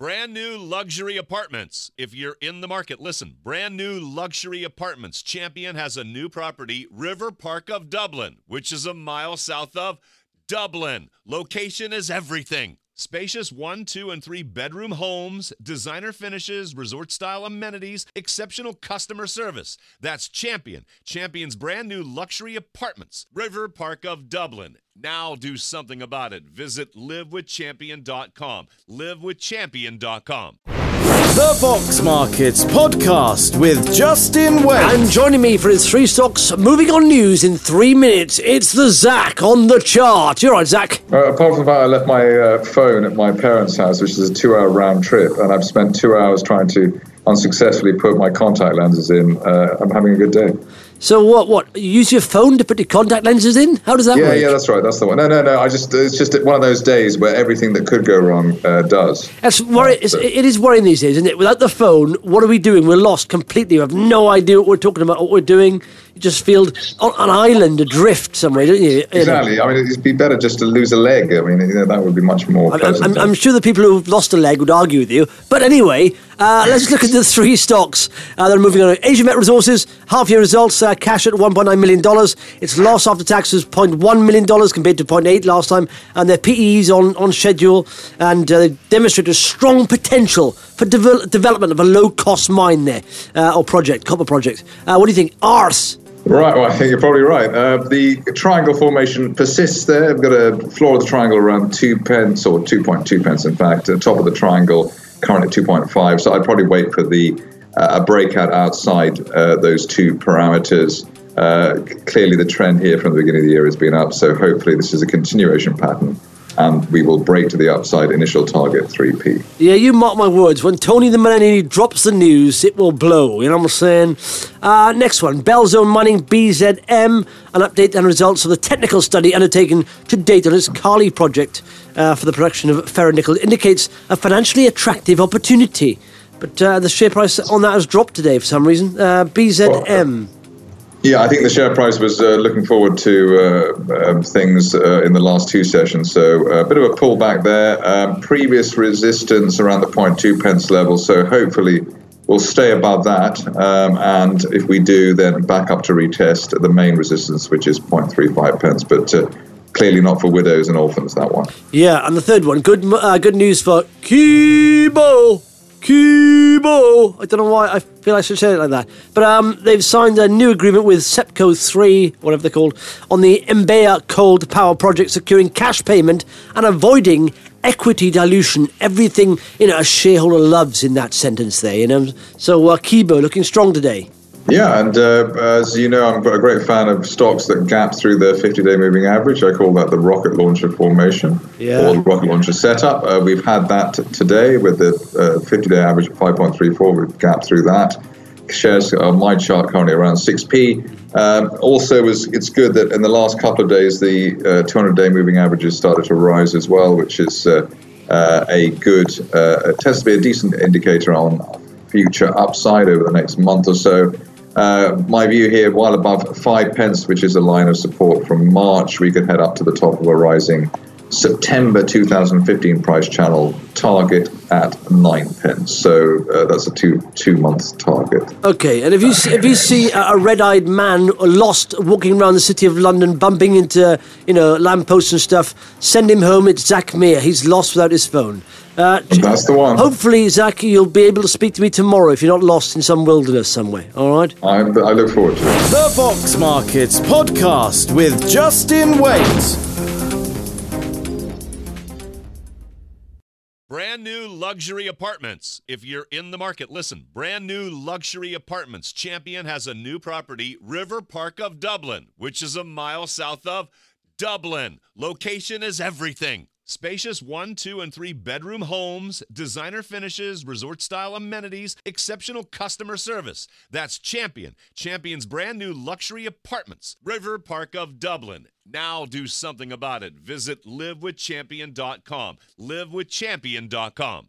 Brand new luxury apartments. If you're in the market, listen. Brand new luxury apartments. Champion has a new property, River Park of Dublin, which is a mile south of Dublin. Location is everything. Spacious 1, 2, and 3 bedroom homes, designer finishes, resort-style amenities, exceptional customer service. That's Champion. Champion's brand new luxury apartments. River Park of Dublin. Now do something about it. Visit livewithchampion.com. livewithchampion.com. The Fox Markets Podcast with Justin Wade. And joining me for his Three Stocks Moving On News in 3 minutes, it's the Zach on the chart. You're right, Zach. Apart from that, I left my phone at my parents' house, which is a 2-hour round trip, and I've spent 2 hours trying to unsuccessfully put my contact lenses in. I'm having a good day. So what? You use your phone to put your contact lenses in? How does that work? Yeah, that's right. That's the one. No. It's just one of those days where everything that could go wrong does. It is worrying these days, isn't it? Without the phone, what are we doing? We're lost completely. We have no idea what we're talking about, what we're doing. You just feel on an island adrift somewhere, don't you? Exactly. I mean, it'd be better just to lose a leg. I mean, that would be much more pleasant. I'm sure the people who've lost a leg would argue with you. But anyway, let's look at the three stocks that are moving on. Asia Met Resources, half-year results, cash at $1.9 million. Its loss after tax was $0.1 million compared to $0.8 last time. And their PE's on schedule. And they demonstrate a strong potential for development of a low-cost mine there, or project, copper project. What do you think? Arse. Right, well, I think you're probably right. The triangle formation persists there. We've got a floor of the triangle around 2 pence, or 2.2 pence, in fact. The top of the triangle currently 2.5. So I'd probably wait for a breakout outside those two parameters. Clearly, the trend here from the beginning of the year has been up. So hopefully this is a continuation pattern, and we will break to the upside. Initial target 3p. Yeah, you mark my words. When Tony the Millennium drops the news, it will blow. You know what I'm saying? Next one, Bellzone Mining BZM. An update on results of the technical study undertaken to date on its Carly project for the production of ferronickel indicates a financially attractive opportunity. But the share price on that has dropped today for some reason. BZM. Yeah, I think the share price was looking forward to things in the last two sessions, so a bit of a pullback there. Previous resistance around the 0.2 pence level, so hopefully we'll stay above that. And if we do, then back up to retest the main resistance, which is 0.35 pence, but clearly not for widows and orphans, that one. Yeah, and the third one, good news for Kibo. I don't know why I feel I should say it like that. But they've signed a new agreement with SEPCO 3, whatever they're called, on the Mbeya cold power project, securing cash payment and avoiding equity dilution. Everything, a shareholder loves in that sentence there, So Kibo looking strong today. Yeah, and as you know, I'm a great fan of stocks that gap through the 50-day moving average. I call that the rocket launcher formation, or the rocket launcher setup. We've had that today with the 50-day average of 5.34. We've gapped through that. Shares on my chart currently around 6p. Also, it's good that in the last couple of days, the 200-day moving averages started to rise as well, which is a good, it tends to be a decent indicator on future upside over the next month or so. My view here, while above 5 pence, which is a line of support from March, we could head up to the top of a rising September 2015 price channel target at 9 pence. So that's a two-month target. Okay, and if you see a red-eyed man lost walking around the city of London, bumping into lampposts and stuff, send him home. It's Zach Meir. He's lost without his phone. That's the one. Hopefully, Zach, you'll be able to speak to me tomorrow if you're not lost in some wilderness somewhere. All right? I look forward to it. The Fox Markets Podcast with Justin Wade. Brand new luxury apartments. If you're in the market, listen. Brand new luxury apartments. Champion has a new property, River Park of Dublin, which is a mile south of Dublin. Location is everything. Spacious 1, 2, and 3 bedroom homes, designer finishes, resort-style amenities, exceptional customer service. That's Champion. Champion's brand new luxury apartments, River Park of Dublin. Now do something about it. Visit livewithchampion.com. livewithchampion.com.